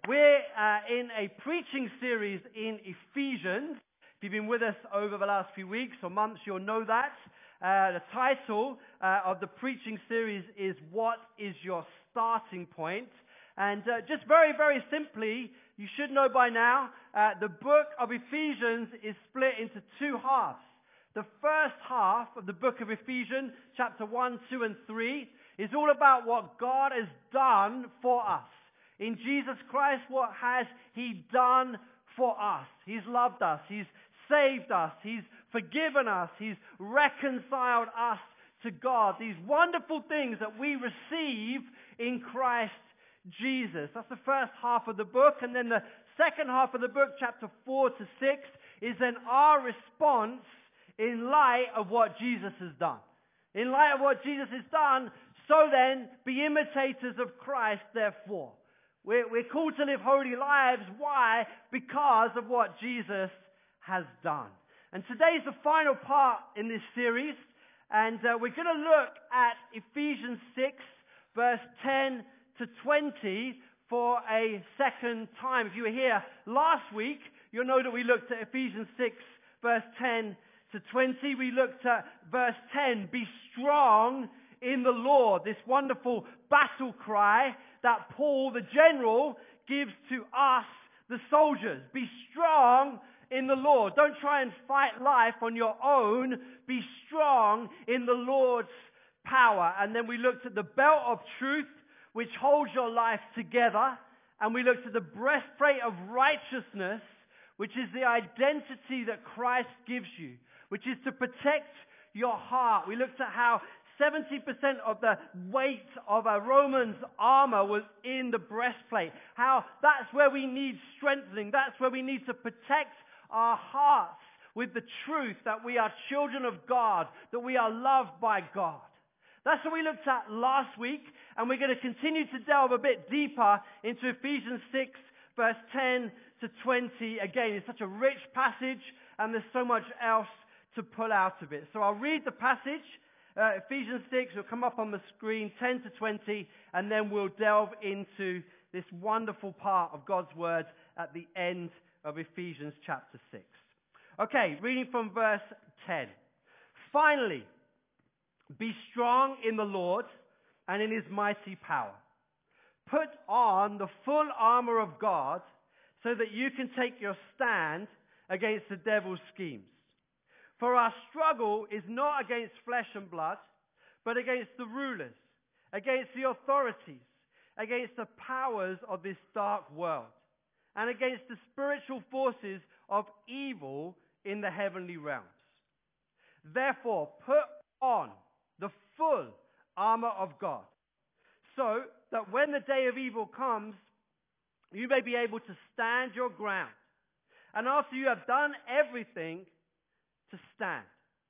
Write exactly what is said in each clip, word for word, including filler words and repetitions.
We're uh, in a preaching series in Ephesians. If you've been with us over the last few weeks or months, you'll know that. Uh, the title uh, of the preaching series is What is Your Starting Point? And uh, just very, very simply, you should know by now, uh, the book of Ephesians is split into two halves. The first half of the book of Ephesians, chapter one, two, and three, is all about what God has done for us. In Jesus Christ, what has He done for us? He's loved us. He's saved us. He's forgiven us. He's reconciled us to God. These wonderful things that we receive in Christ Jesus. That's the first half of the book. And then the second half of the book, chapter four to six, is then our response in light of what Jesus has done. In light of what Jesus has done, so then be imitators of Christ, therefore. We're, we're called to live holy lives. Why? Because of what Jesus has done. And today's the final part in this series. And uh, we're going to look at Ephesians six, verse ten to twenty for a second time. If you were here last week, you'll know that we looked at Ephesians six, verse ten to twenty. We looked at verse ten, be strong in the Lord. This wonderful battle cry that Paul, the general, gives to us, the soldiers. Be strong in the Lord. Don't try and fight life on your own. Be strong in the Lord's power. And then we looked at the belt of truth, which holds your life together. And we looked at the breastplate of righteousness, which is the identity that Christ gives you, which is to protect your heart. We looked at how seventy percent of the weight of a Roman's armor was in the breastplate. How that's where we need strengthening. That's where we need to protect our hearts with the truth that we are children of God, that we are loved by God. That's what we looked at last week, and we're going to continue to delve a bit deeper into Ephesians six, verse ten to twenty. Again, it's such a rich passage, and there's so much else to pull out of it. So I'll read the passage. Uh, Ephesians six will come up on the screen, ten to twenty, and then we'll delve into this wonderful part of God's Word at the end of Ephesians chapter six. Okay, reading from verse ten. Finally, be strong in the Lord and in His mighty power. Put on the full armor of God so that you can take your stand against the devil's schemes. For our struggle is not against flesh and blood, but against the rulers, against the authorities, against the powers of this dark world, and against the spiritual forces of evil in the heavenly realms. Therefore, put on the full armor of God, so that when the day of evil comes, you may be able to stand your ground. And after you have done everything, to stand.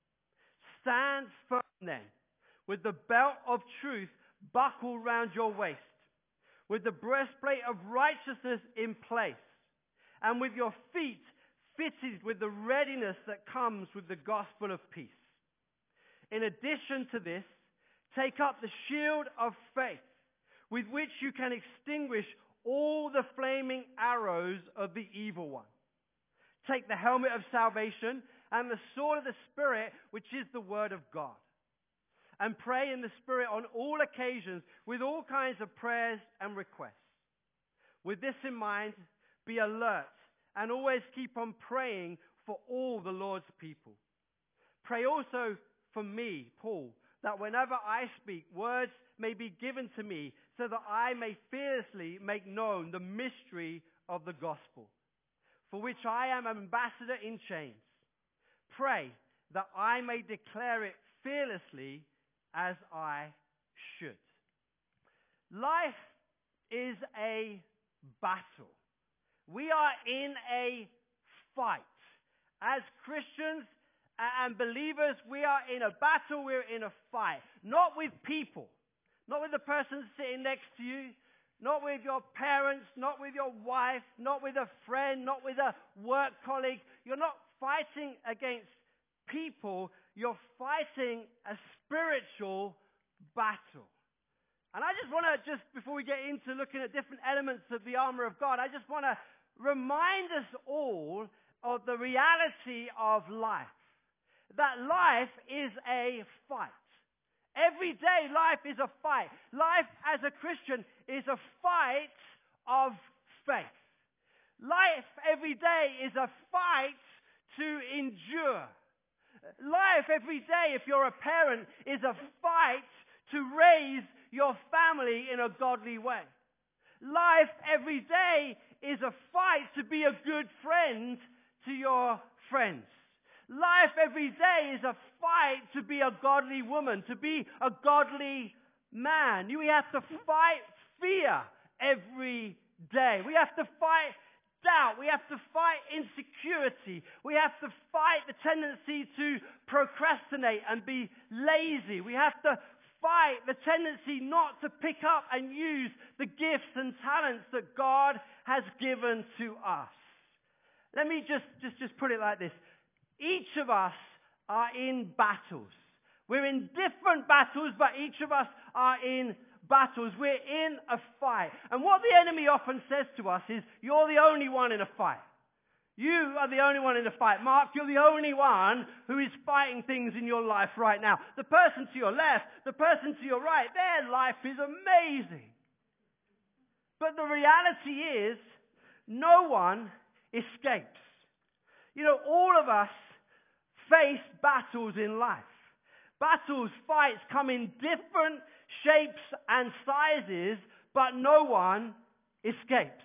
Stand firm then, with the belt of truth buckled round your waist, with the breastplate of righteousness in place, and with your feet fitted with the readiness that comes with the gospel of peace. In addition to this, take up the shield of faith, with which you can extinguish all the flaming arrows of the evil one. Take the helmet of salvation and the sword of the Spirit, which is the Word of God. And pray in the Spirit on all occasions with all kinds of prayers and requests. With this in mind, be alert and always keep on praying for all the Lord's people. Pray also for me, Paul, that whenever I speak, words may be given to me so that I may fearlessly make known the mystery of the gospel, for which I am an ambassador in chains. Pray that I may declare it fearlessly as I should. Life is a battle. We are in a fight. As Christians and believers, we are in a battle, we're in a fight. Not with people, not with the person sitting next to you, not with your parents, not with your wife, not with a friend, not with a work colleague. You're not fighting against people, you're fighting a spiritual battle. And I just want to, just before we get into looking at different elements of the armor of God, I just want to remind us all of the reality of life. That life is a fight. Every day life is a fight. Life as a Christian is a fight of faith. Life every day is a fight to endure. Life every day, if you're a parent, is a fight to raise your family in a godly way. Life every day is a fight to be a good friend to your friends. Life every day is a fight to be a godly woman, to be a godly man. We have to fight fear every day. We have to fight doubt. We have to fight insecurity. We have to fight the tendency to procrastinate and be lazy. We have to fight the tendency not to pick up and use the gifts and talents that God has given to us. Let me just, just, just put it like this. Each of us are in battles. We're in different battles, but each of us are in battles. We're in a fight. And what the enemy often says to us is, you're the only one in a fight. You are the only one in a fight. Mark, you're the only one who is fighting things in your life right now. The person to your left, the person to your right, their life is amazing. But the reality is, no one escapes. You know, all of us face battles in life. Battles, fights come in different shapes and sizes, but no one escapes.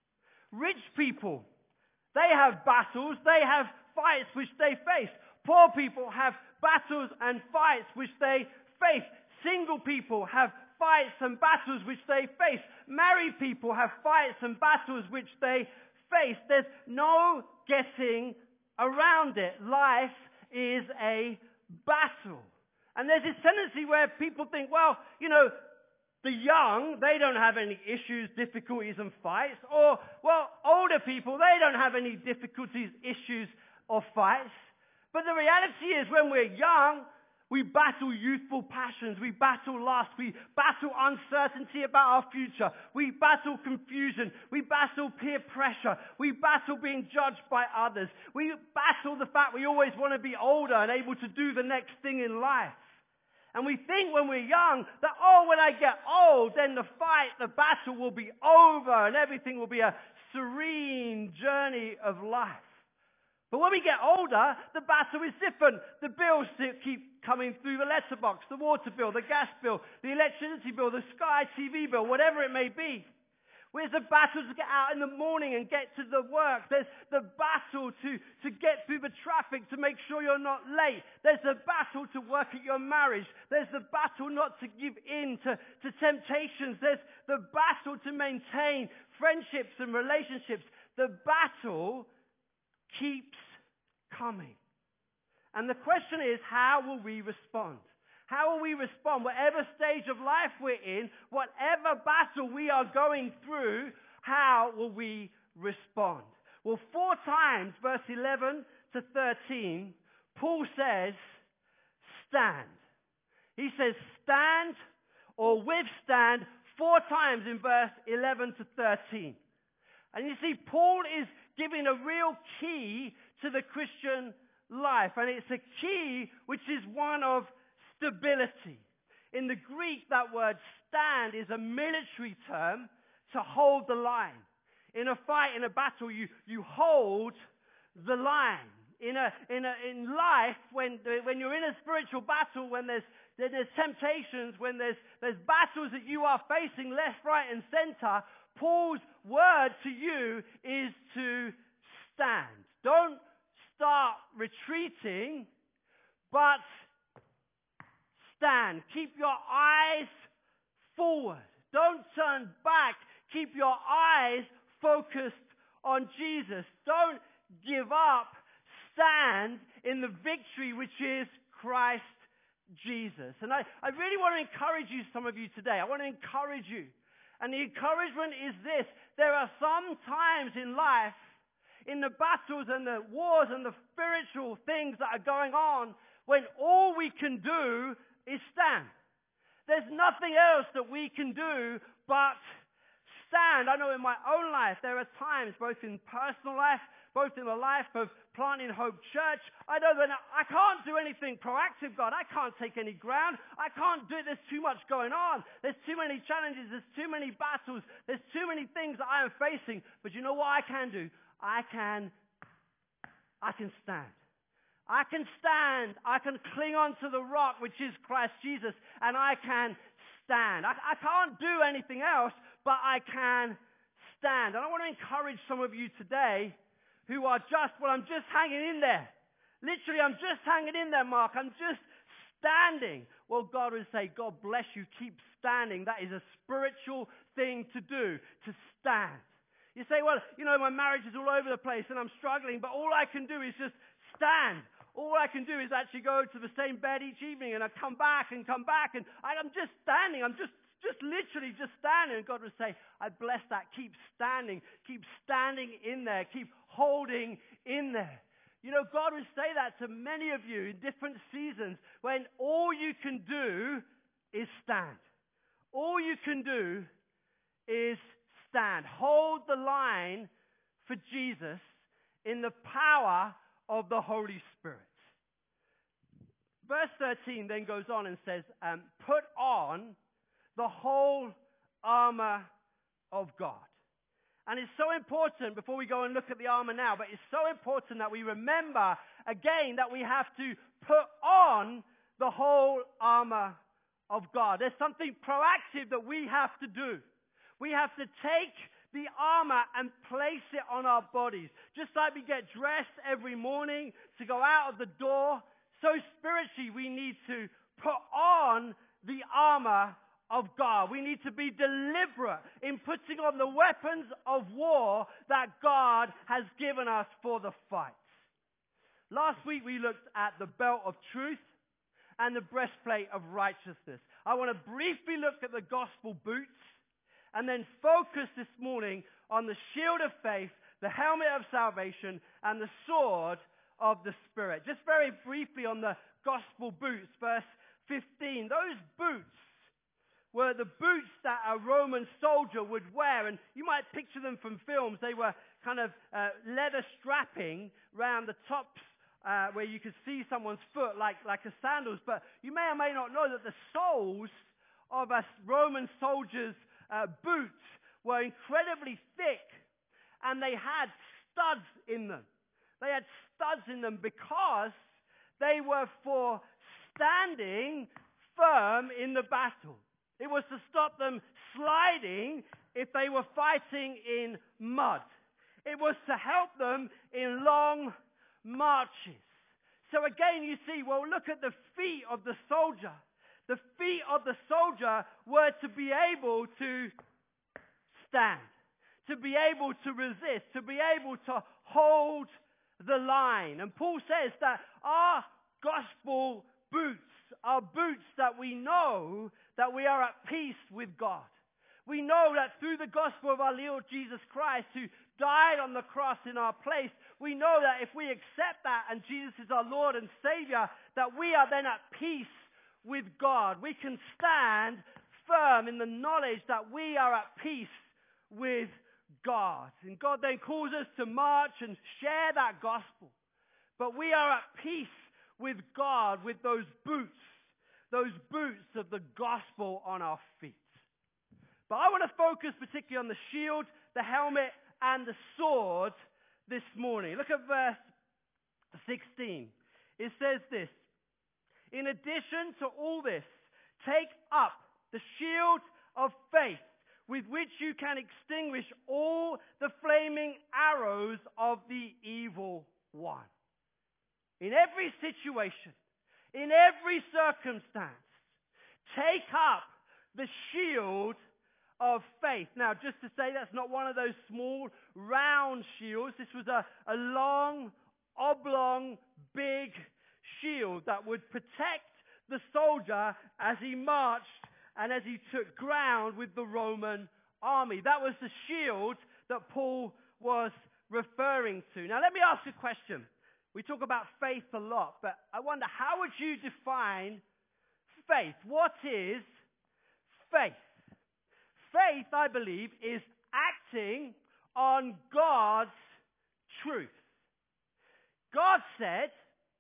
Rich people, they have battles, they have fights which they face. Poor people have battles and fights which they face. Single people have fights and battles which they face. Married people have fights and battles which they face. There's no getting around it. Life is a battle. And there's this tendency where people think, well, you know, the young, they don't have any issues, difficulties and fights. Or, well, older people, they don't have any difficulties, issues or fights. But the reality is when we're young, we battle youthful passions. We battle lust. We battle uncertainty about our future. We battle confusion. We battle peer pressure. We battle being judged by others. We battle the fact we always want to be older and able to do the next thing in life. And we think when we're young that, oh, when I get old, then the fight, the battle will be over and everything will be a serene journey of life. But when we get older, the battle is different. The bills keep coming through the letterbox, the water bill, the gas bill, the electricity bill, the Sky T V bill, whatever it may be. There's a battle to get out in the morning and get to the work. There's the battle to, to get through the traffic to make sure you're not late. There's the battle to work at your marriage. There's the battle not to give in to, to temptations. There's the battle to maintain friendships and relationships. The battle keeps coming. And the question is, how will we respond? How will we respond? Whatever stage of life we're in, whatever battle we are going through, how will we respond? Well, four times, verse eleven to thirteen, Paul says, stand. He says, stand or withstand four times in verse eleven to thirteen. And you see, Paul is giving a real key to the Christian life. And it's a key which is one of stability. In the Greek, that word stand is a military term to hold the line. In a fight, in a battle, you, you hold the line. In a, in a, in life, when, when you're in a spiritual battle, when there's, there's temptations, when there's, there's battles that you are facing left, right, and center, Paul's word to you is to stand. Don't start retreating, but stand. Keep your eyes forward. Don't turn back. Keep your eyes focused on Jesus. Don't give up. Stand in the victory which is Christ Jesus. And I, I really want to encourage you, some of you today. I want to encourage you. And the encouragement is this. There are some times in life, in the battles and the wars and the spiritual things that are going on, when all we can do is stand. There's nothing else that we can do but stand. I know in my own life, there are times, both in personal life, both in the life of planting Hope Church, I know that I can't do anything proactive, God. I can't take any ground. I can't do it. There's too much going on. There's too many challenges. There's too many battles. There's too many things that I am facing. But you know what I can do? I can, I can stand. I can stand. I can cling on to the rock, which is Christ Jesus, and I can stand. I, I can't do anything else, but I can stand. And I want to encourage some of you today who are just, well, I'm just hanging in there. Literally, I'm just hanging in there, Mark. I'm just standing. Well, God would say, God bless you. Keep standing. That is a spiritual thing to do, to stand. You say, well, you know, my marriage is all over the place and I'm struggling, but all I can do is just stand. All I can do is actually go to the same bed each evening and I come back and come back and I'm just standing. I'm just, just literally just standing. And God would say, I bless that. Keep standing. Keep standing in there. Keep holding in there. You know, God would say that to many of you in different seasons when all you can do is stand. All you can do is stand. Hold the line for Jesus in the power of the Holy Spirit. Verse thirteen then goes on and says, um, put on the whole armor of God. And it's so important, before we go and look at the armor now, but it's so important that we remember again that we have to put on the whole armor of God. There's something proactive that we have to do. We have to take the armor and place it on our bodies. Just like we get dressed every morning to go out of the door, so spiritually we need to put on the armor of God. We need to be deliberate in putting on the weapons of war that God has given us for the fight. Last week we looked at the belt of truth and the breastplate of righteousness. I want to briefly look at the gospel boots and then focus this morning on the shield of faith, the helmet of salvation, and the sword of the Spirit. Just very briefly on the gospel boots, verse fifteen. Those boots were the boots that a Roman soldier would wear, and you might picture them from films. They were kind of uh, leather strapping around the tops uh, where you could see someone's foot like, like a sandals. But you may or may not know that the soles of a Roman soldier's uh, boots were incredibly thick, and they had studs in them. They had studs in them because they were for standing firm in the battle. It was to stop them sliding if they were fighting in mud. It was to help them in long marches. So again, you see, well, look at the feet of the soldier. The feet of the soldier were to be able to stand, to be able to resist, to be able to hold the line. And Paul says that our gospel boots are boots that we know that we are at peace with God. We know that through the gospel of our Lord Jesus Christ, who died on the cross in our place, we know that if we accept that and Jesus is our Lord and Savior, that we are then at peace with God. We can stand firm in the knowledge that we are at peace with God. And God then calls us to march and share that gospel. But we are at peace with God with those boots, those boots of the gospel on our feet. But I want to focus particularly on the shield, the helmet, and the sword this morning. Look at verse sixteen. It says this: in addition to all this, take up the shield of faith, with which you can extinguish all the flaming arrows of the evil one. In every situation, in every circumstance, take up the shield of faith. Now, just to say, that's not one of those small, round shields. This was a, a long, oblong, big shield that would protect the soldier as he marched and as he took ground with the Roman army. That was the shield that Paul was referring to. Now, let me ask you a question. We talk about faith a lot, but I wonder, how would you define faith? What is faith. Faith, I believe, is acting on God's truth. God said,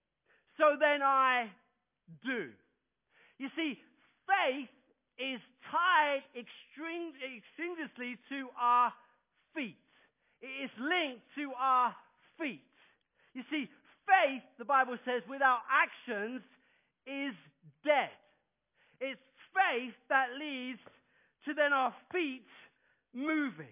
so then I do. You see, faith is tied extreme, extrinsiously to our feet. It is linked to our feet. You see, faith, the Bible says, without actions is dead. It's faith that leads to then our feet moving.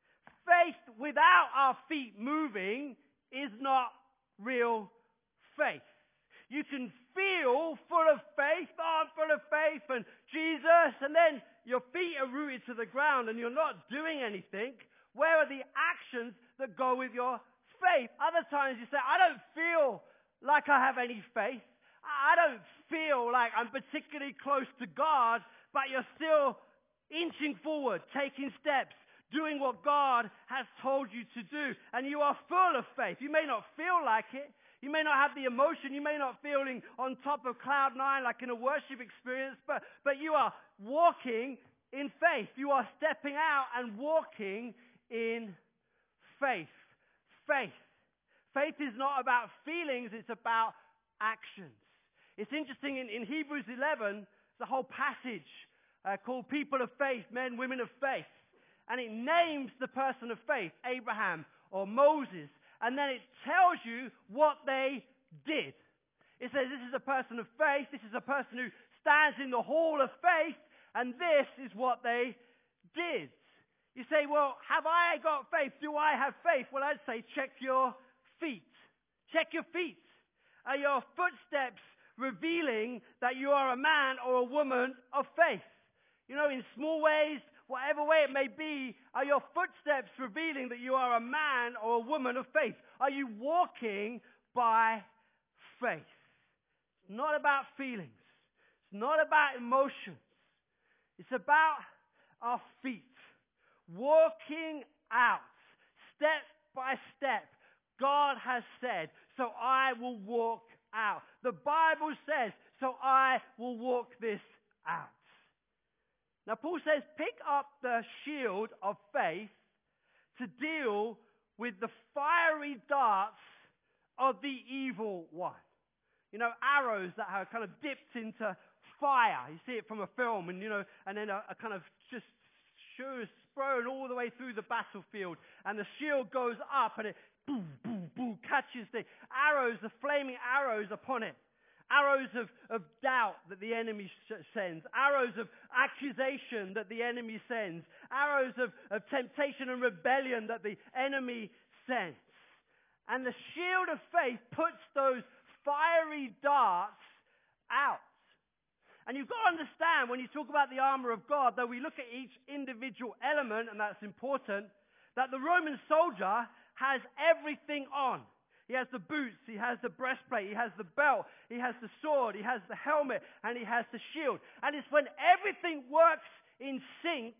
Faith without our feet moving is not real faith. You can feel full of faith, oh, I'm full of faith, and Jesus, and then your feet are rooted to the ground and you're not doing anything. Where are the actions that go with your faith? Other times you say, I don't feel like I have any faith. I don't feel like I'm particularly close to God, but you're still inching forward, taking steps, doing what God has told you to do. And you are full of faith. You may not feel like it. You may not have the emotion. You may not feeling on top of cloud nine like in a worship experience, but, but you are walking in faith. You are stepping out and walking in faith. Faith. Faith is not about feelings. It's about actions. It's interesting, in, in Hebrews eleven, there's a whole passage uh, called People of Faith, Men, Women of Faith. And it names the person of faith, Abraham or Moses. And then it tells you what they did. It says this is a person of faith. This is a person who stands in the hall of faith. And this is what they did. You say, well, have I got faith? Do I have faith? Well, I'd say check your feet. Check your feet. Are your footsteps revealing that you are a man or a woman of faith? You know, in small ways, whatever way it may be, are your footsteps revealing that you are a man or a woman of faith? Are you walking by faith? It's not about feelings. It's not about emotions. It's about our feet. Walking out, step by step. God has said, so I will walk out. The Bible says, so I will walk this out. Now, Paul says, pick up the shield of faith to deal with the fiery darts of the evil one. You know, arrows that are kind of dipped into fire. You see it from a film, and, you know, and then a, a kind of just shoes thrown all the way through the battlefield, and the shield goes up, and it boom, boom, boom, catches the arrows, the flaming arrows upon it. Arrows of, of doubt that the enemy sends. Arrows of accusation that the enemy sends. Arrows of, of temptation and rebellion that the enemy sends. And the shield of faith puts those fiery darts out. And you've got to understand, when you talk about the armor of God, though we look at each individual element, and that's important, that the Roman soldier has everything on. He has the boots, he has the breastplate, he has the belt, he has the sword, he has the helmet, and he has the shield. And it's when everything works in sync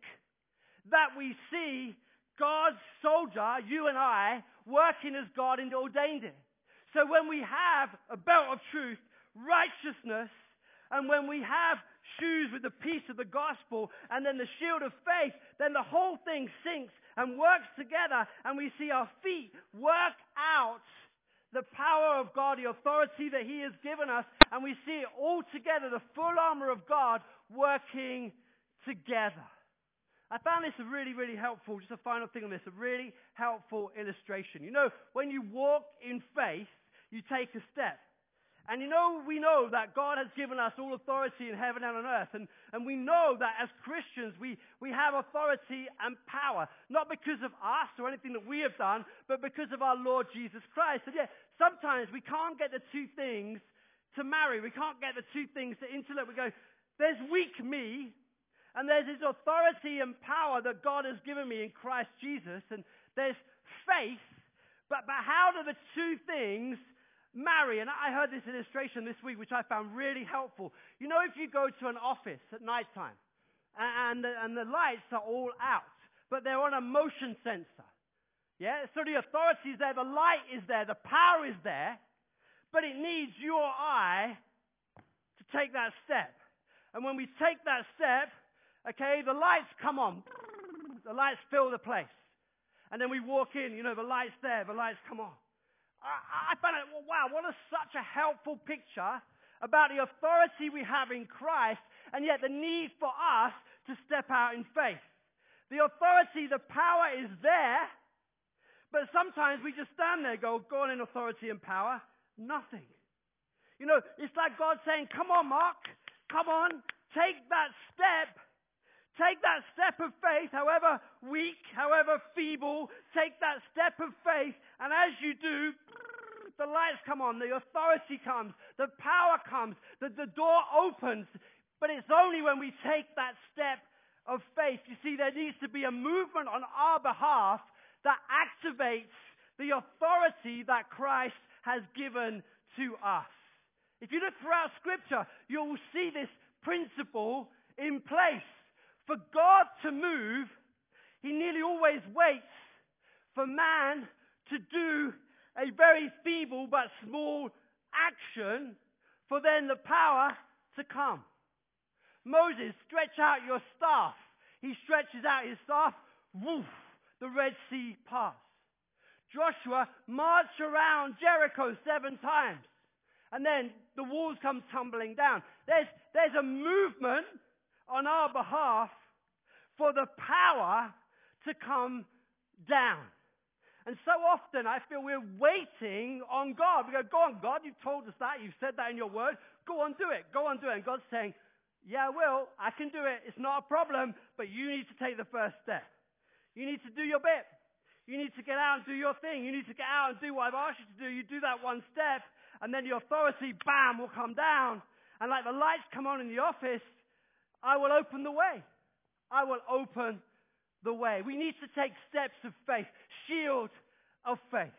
that we see God's soldier, you and I, working as God ordained it. So when we have a belt of truth, righteousness, and when we have shoes with the peace of the gospel, and then the shield of faith, then the whole thing syncs and works together, and we see our feet work out the power of God, the authority that He has given us, and we see it all together, the full armor of God working together. I found this really, really helpful. Just a final thing on this, a really helpful illustration. You know, when you walk in faith, you take a step. And you know, we know that God has given us all authority in heaven and on earth. And, and we know that as Christians, we, we have authority and power. Not because of us or anything that we have done, but because of our Lord Jesus Christ. And yet, sometimes we can't get the two things to marry. We can't get the two things to interlock. We go, there's weak me, and there's His authority and power that God has given me in Christ Jesus. And there's faith, but, but how do the two things marry? And I heard this illustration this week, which I found really helpful. You know, if you go to an office at nighttime, and the, and the lights are all out, but they're on a motion sensor. Yeah, so the authority is there, the light is there, the power is there, but it needs you or I to take that step. And when we take that step, Okay, the lights come on. The lights fill the place. And then we walk in, you know, the light's there, the lights come on. I, I found it, well, wow, what a, such a helpful picture about the authority we have in Christ, and yet the need for us to step out in faith. The authority, the power is there, but sometimes we just stand there and go, go on in authority and power, nothing. You know, it's like God saying, come on, Mark, come on, take that step. Take that step of faith, however weak, however feeble, take that step of faith, and as you do, the lights come on, the authority comes, the power comes, the, the door opens, but it's only when we take that step of faith. You see, there needs to be a movement on our behalf that activates the authority that Christ has given to us. If you look throughout Scripture, you will see this principle in place. For God to move, He nearly always waits for man to do a very feeble but small action for then the power to come. Moses, stretch out your staff. He stretches out his staff, woof, the Red Sea parts. Joshua, march around Jericho seven times. And then the walls come tumbling down. There's, there's a movement on our behalf for the power to come down. And so often I feel we're waiting on God. We go, go on, God, you've told us that, you've said that in your word, go on, do it, go on, do it. And God's saying, yeah, I will, I can do it, it's not a problem, but you need to take the first step. You need to do your bit. You need to get out and do your thing. You need to get out and do what I've asked you to do. You do that one step, and then the authority, bam, will come down. And like the lights come on in the office, I will open the way. I will open the way. We need to take steps of faith, shield of faith.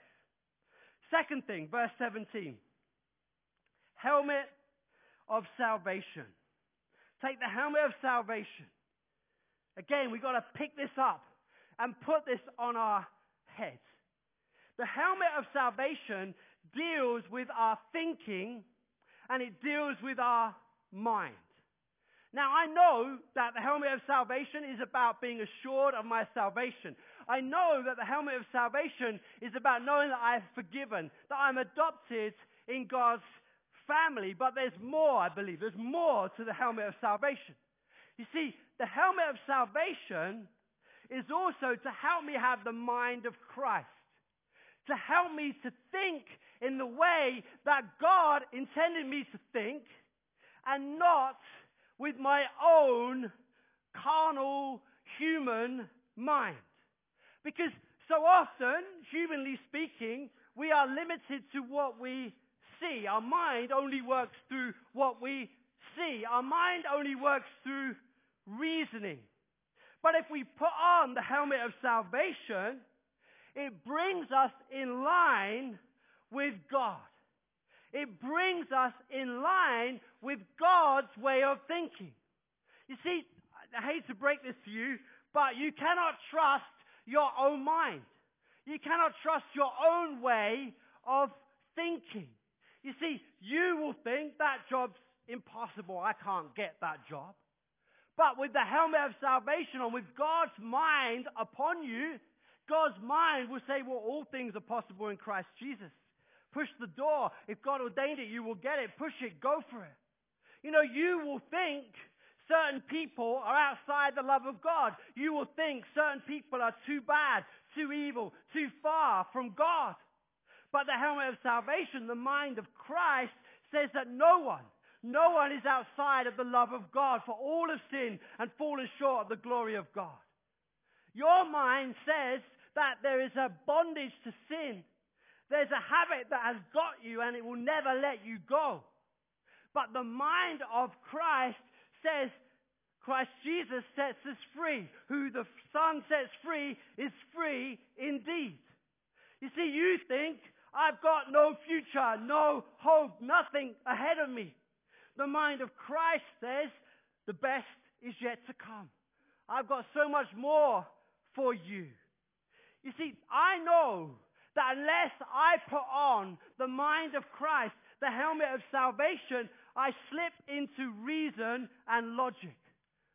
Second thing, verse seventeen. Helmet of salvation. Take the helmet of salvation. Again, we've got to pick this up and put this on our heads. The helmet of salvation deals with our thinking and it deals with our mind. Now, I know that the helmet of salvation is about being assured of my salvation. I know that the helmet of salvation is about knowing that I am forgiven, that I'm adopted in God's family. But there's more, I believe. There's more to the helmet of salvation. You see, the helmet of salvation is also to help me have the mind of Christ, to help me to think in the way that God intended me to think, and not with my own carnal human mind. Because so often, humanly speaking, we are limited to what we see. Our mind only works through what we see. Our mind only works through reasoning. But if we put on the helmet of salvation, it brings us in line with God. It brings us in line with God's way of thinking. You see, I hate to break this to you, but you cannot trust your own mind. You cannot trust your own way of thinking. You see, you will think that job's impossible. I can't get that job. But with the helmet of salvation on, with God's mind upon you, God's mind will say, well, all things are possible in Christ Jesus. Push the door. If God ordained it, you will get it. Push it. Go for it. You know, you will think certain people are outside the love of God. You will think certain people are too bad, too evil, too far from God. But the helmet of salvation, the mind of Christ, says that no one, no one is outside of the love of God, for all have sinned and fallen short of the glory of God. Your mind says that there is a bondage to sin. There's a habit that has got you and it will never let you go. But the mind of Christ says, Christ Jesus sets us free. Who the Son sets free is free indeed. You see, you think, I've got no future, no hope, nothing ahead of me. The mind of Christ says, the best is yet to come. I've got so much more for you. You see, I know that unless I put on the mind of Christ, the helmet of salvation, I slip into reason and logic.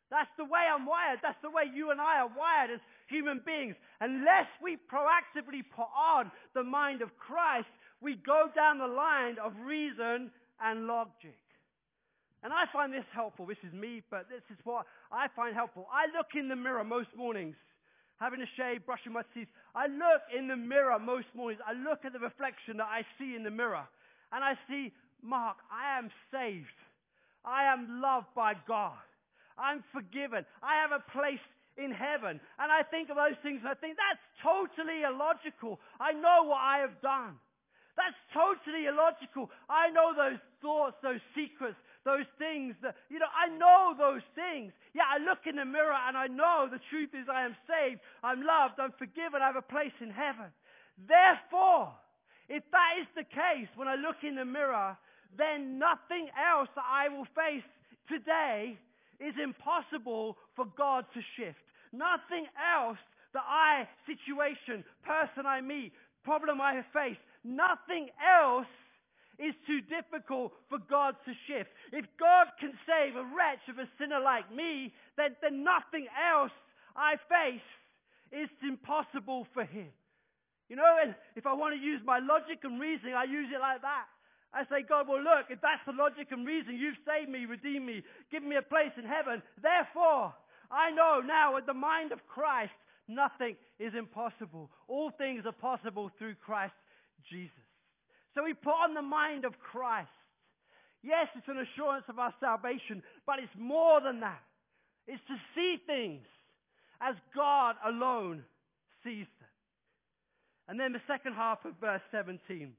That's the way I'm wired. That's the way you and I are wired as human beings. Unless we proactively put on the mind of Christ, we go down the line of reason and logic. And I find this helpful. This is me, but this is what I find helpful. I look in the mirror most mornings, having a shave, brushing my teeth. I look in the mirror most mornings. I look at the reflection that I see in the mirror. And I see, Mark, I am saved. I am loved by God. I'm forgiven. I have a place in heaven. And I think of those things and I think, that's totally illogical. I know what I have done. That's totally illogical. I know those thoughts, those secrets, those things that, you know, I know those things. Yeah, I look in the mirror and I know the truth is I am saved, I'm loved, I'm forgiven, I have a place in heaven. Therefore, if that is the case, when I look in the mirror, then nothing else that I will face today is impossible for God to shift. Nothing else that I, situation, person I meet, problem I face, nothing else is too difficult for God to shift. If God can save a wretch of a sinner like me, then, then nothing else I face is impossible for him. You know, and if I want to use my logic and reasoning, I use it like that. I say, God, well, look, if that's the logic and reason, you've saved me, redeemed me, given me a place in heaven. Therefore, I know now with the mind of Christ, nothing is impossible. All things are possible through Christ Jesus. So we put on the mind of Christ. Yes, it's an assurance of our salvation, but it's more than that. It's to see things as God alone sees them. And then the second half of verse seventeen.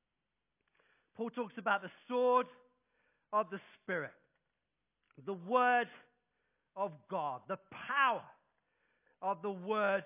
Paul talks about the sword of the Spirit, the Word of God, the power of the Word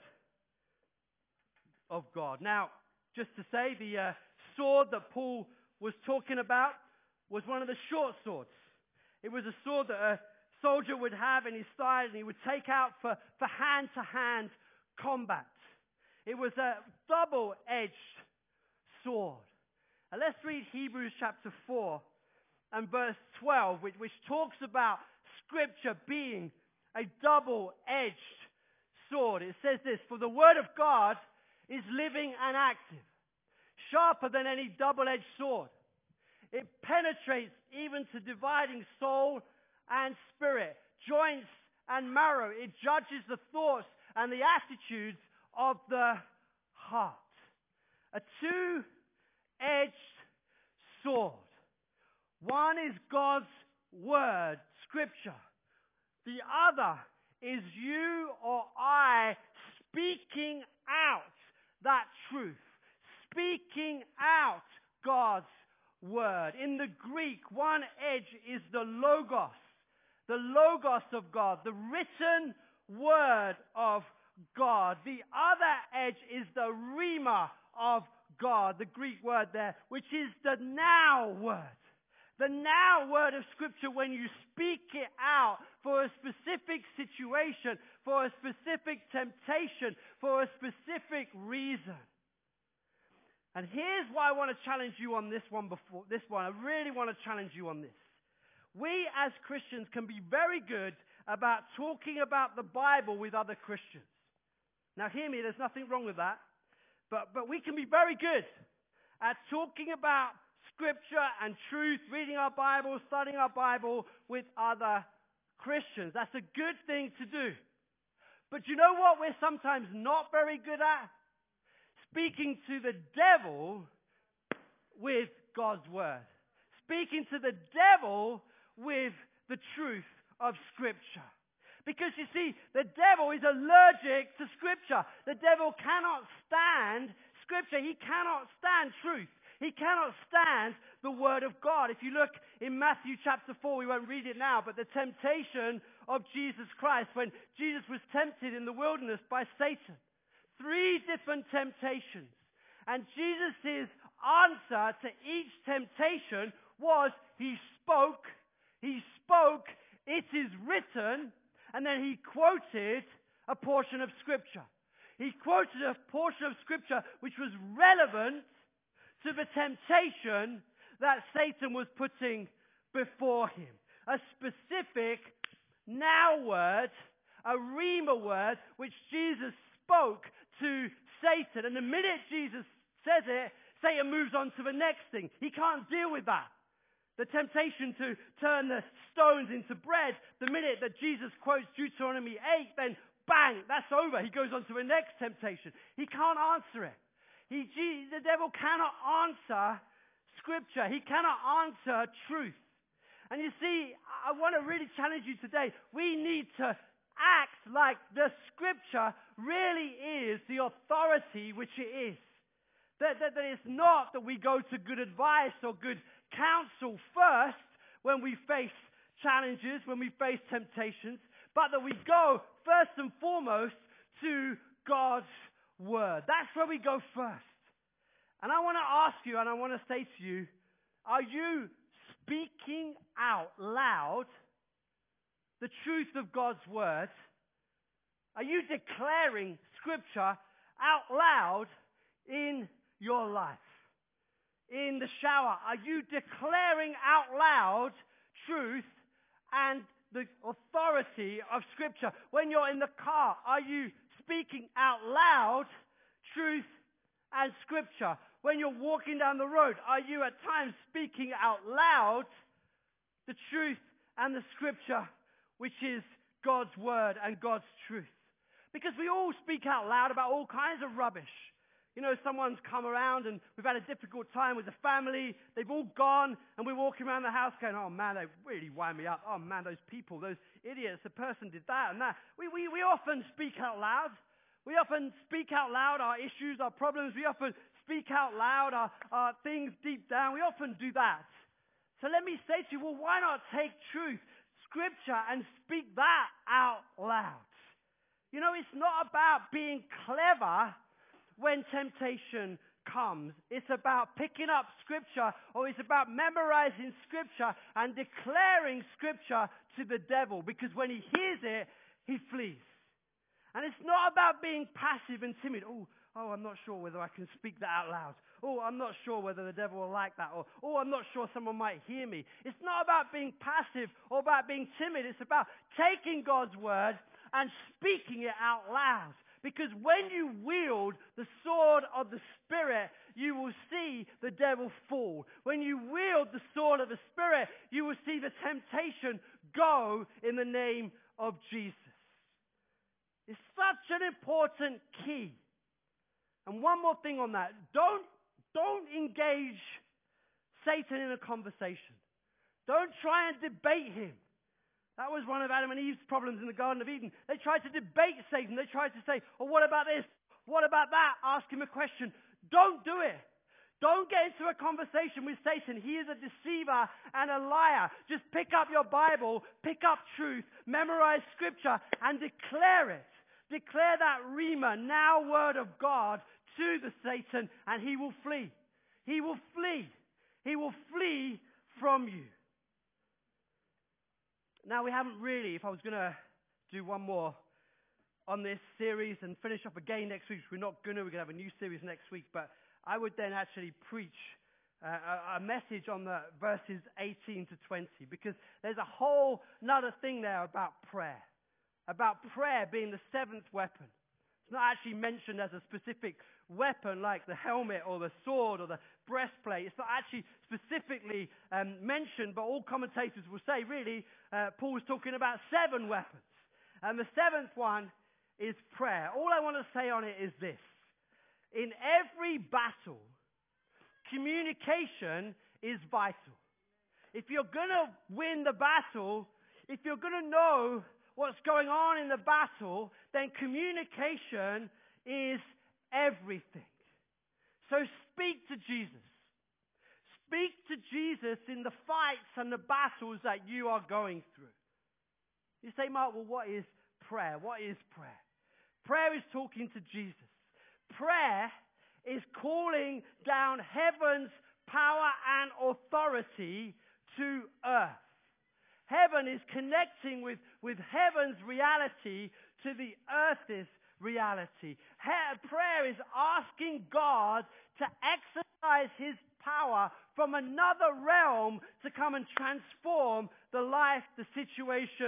of God. Now, just to say, the uh, sword that Paul was talking about was one of the short swords. It was a sword that a soldier would have in his side and he would take out for, for hand-to-hand combat. It was a double-edged sword. And let's read Hebrews chapter four and verse twelve, which, which talks about Scripture being a double-edged sword. It says this, "For the Word of God is living and active, sharper than any double-edged sword. It penetrates even to dividing soul and spirit, joints and marrow. It judges the thoughts and the attitudes of the heart." A two-edged sword. One is God's Word, Scripture. The other is you or I speaking out that truth, speaking out God's Word. In the Greek, one edge is the logos, the logos of God, the written Word of God. The other edge is the rhema of God, the Greek word there, which is the now word. The now word of Scripture, when you speak it out for a specific situation, for a specific temptation, for a specific reason. And here's why I want to challenge you on this one before this one. I really want to challenge you on this. We as Christians can be very good about talking about the Bible with other Christians. Now hear me, there's nothing wrong with that. But, but we can be very good at talking about Scripture and truth, reading our Bible, studying our Bible with other Christians. That's a good thing to do. But you know what we're sometimes not very good at? Speaking to the devil with God's Word. Speaking to the devil with the truth of Scripture. Because you see, the devil is allergic to Scripture. The devil cannot stand Scripture. He cannot stand truth. He cannot stand the Word of God. If you look in Matthew chapter four, we won't read it now, but the temptation of Jesus Christ, when Jesus was tempted in the wilderness by Satan. Three different temptations. And Jesus' answer to each temptation was, he spoke, he spoke, it is written, and then he quoted a portion of Scripture. He quoted a portion of Scripture which was relevant to the temptation that Satan was putting before him. A specific now word, a rhema word, which Jesus spoke to Satan. And the minute Jesus says it, Satan moves on to the next thing. He can't deal with that. The temptation to turn the stones into bread, the minute that Jesus quotes Deuteronomy eight, then bang, that's over. He goes on to the next temptation. He can't answer it. He, the devil cannot answer Scripture. He cannot answer truth. And you see, I want to really challenge you today. We need to act like the Scripture really is the authority which it is. That, that, that it's not that we go to good advice or good counsel first when we face challenges, when we face temptations, but that we go first and foremost to God's Word. That's where we go first. And I want to ask you, and I want to say to you, are you speaking out loud the truth of God's Word? Are you declaring Scripture out loud in your life? In the shower, are you declaring out loud truth and the authority of Scripture? When you're in the car, are you speaking out loud truth and Scripture? When you're walking down the road, are you at times speaking out loud the truth and the Scripture, which is God's Word and God's truth? Because we all speak out loud about all kinds of rubbish. You know, someone's come around and we've had a difficult time with the family. They've all gone and we're walking around the house going, oh man, they really wind me up. Oh man, those people, those idiots, the person did that and that. We, we, we often speak out loud. We often speak out loud our issues, our problems. We often speak out loud our, our things deep down. We often do that. So let me say to you, well, why not take truth, Scripture, and speak that out loud? You know, it's not about being clever when temptation comes. It's about picking up Scripture, or it's about memorizing Scripture and declaring Scripture to the devil, because when he hears it, he flees. And it's not about being passive and timid. Oh, oh, I'm not sure whether I can speak that out loud. Oh, I'm not sure whether the devil will like that. Or, oh, I'm not sure someone might hear me. It's not about being passive or about being timid. It's about taking God's Word and speaking it out loud. Because when you wield the sword of the Spirit, you will see the devil fall. When you wield the sword of the Spirit, you will see the temptation go in the name of Jesus. It's such an important key. And one more thing on that. Don't, don't engage Satan in a conversation. Don't try and debate him. That was one of Adam and Eve's problems in the Garden of Eden. They tried to debate Satan. They tried to say, oh, what about this? What about that? Ask him a question. Don't do it. Don't get into a conversation with Satan. He is a deceiver and a liar. Just pick up your Bible, pick up truth, memorize Scripture, and declare it. Declare that rhema, now word of God, to the Satan, and he will flee. He will flee. He will flee from you. Now, we haven't really, if I was going to do one more on this series and finish up again next week, we're not going to, we're going to have a new series next week, but I would then actually preach uh, a, a message on the verses eighteen to twenty, because there's a whole another thing there about prayer, about prayer being the seventh weapon. It's not actually mentioned as a specific weapon like the helmet or the sword or the breastplate. It's not actually specifically um, mentioned, but all commentators will say, really, uh, Paul was talking about seven weapons. And the seventh one is prayer. All I want to say on it is this. In every battle, communication is vital. If you're going to win the battle, if you're going to know what's going on in the battle, then communication is everything. So speak to Jesus. Speak to Jesus in the fights and the battles that you are going through. You say, Mark, well, what is prayer? What is prayer? Prayer is talking to Jesus. Prayer is calling down heaven's power and authority to earth. Heaven is connecting with, with heaven's reality to the earth's reality. He- prayer is asking God to exercise his power from another realm to come and transform the life, the situation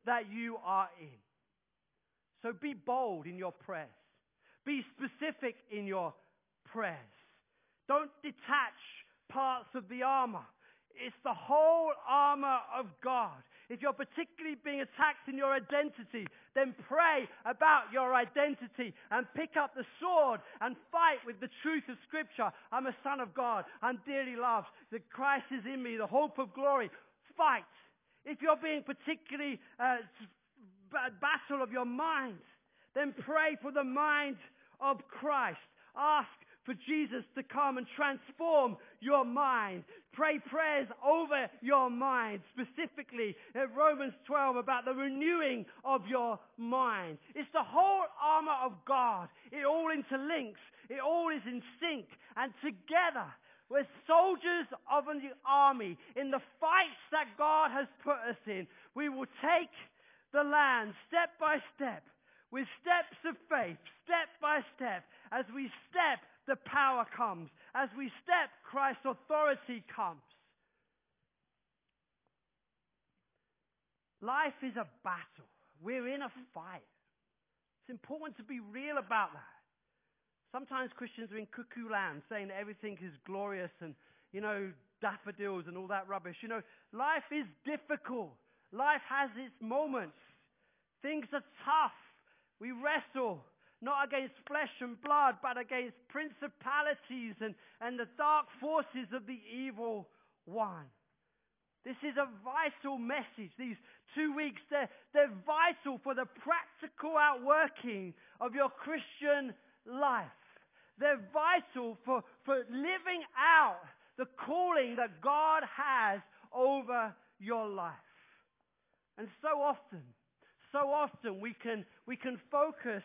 that you are in. So be bold in your prayers. Be specific in your prayers. Don't detach parts of the armor. It's the whole armor of God. If you're particularly being attacked in your identity, then pray about your identity and pick up the sword and fight with the truth of Scripture. I'm a son of God. I'm dearly loved. The Christ is in me, the hope of glory. Fight. If you're being particularly uh, battle of your mind, then pray for the mind of Christ. Ask for Jesus to come and transform your mind. Pray prayers over your mind, specifically in Romans twelve about the renewing of your mind. It's the whole armor of God. It all interlinks. It all is in sync. And together, we're soldiers of the army. In the fights that God has put us in, we will take the land step by step, with steps of faith, step by step. As we step, the power comes. As we step, Christ's authority comes. Life is a battle. We're in a fight. It's important to be real about that. Sometimes Christians are in cuckoo land, saying that everything is glorious and, you know, daffodils and all that rubbish. You know, life is difficult. Life has its moments. Things are tough. We wrestle, not against flesh and blood, but against principalities and, and the dark forces of the evil one. This is a vital message. These two weeks, they're, they're vital for the practical outworking of your Christian life. They're vital for, for living out the calling that God has over your life. And so often, so often we can we can focus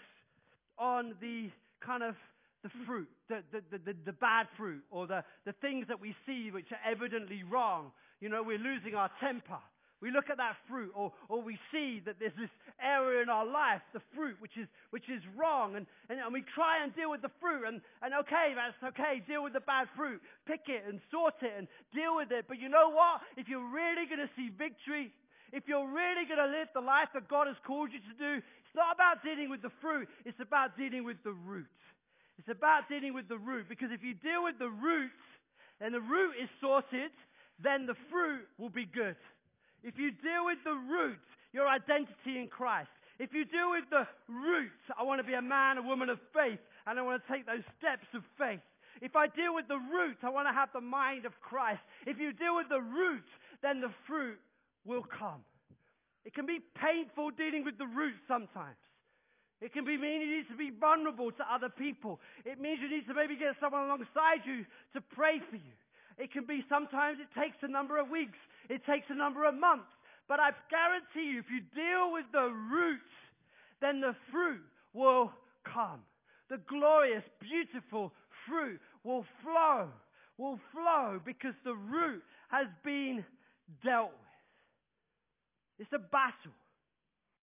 on the kind of the fruit, the, the, the, the bad fruit, or the, the things that we see which are evidently wrong. You know, we're losing our temper. We look at that fruit, or, or we see that there's this area in our life, the fruit, which is which is wrong, and, and, and we try and deal with the fruit, and, and okay, that's okay, deal with the bad fruit, pick it and sort it and deal with it. But you know what? If you're really going to see victory, if you're really going to live the life that God has called you to do, it's not about dealing with the fruit, it's about dealing with the root. It's about dealing with the root, because if you deal with the root, and the root is sorted, then the fruit will be good. If you deal with the root, your identity in Christ. If you deal with the root, I want to be a man, a woman of faith, and I want to take those steps of faith. If I deal with the root, I want to have the mind of Christ. If you deal with the root, then the fruit will come. It can be painful dealing with the root sometimes. It can be mean you need to be vulnerable to other people. It means you need to maybe get someone alongside you to pray for you. It can be sometimes it takes a number of weeks. It takes a number of months. But I guarantee you, if you deal with the root, then the fruit will come. The glorious, beautiful fruit will flow, will flow because the root has been dealt with. It's a battle.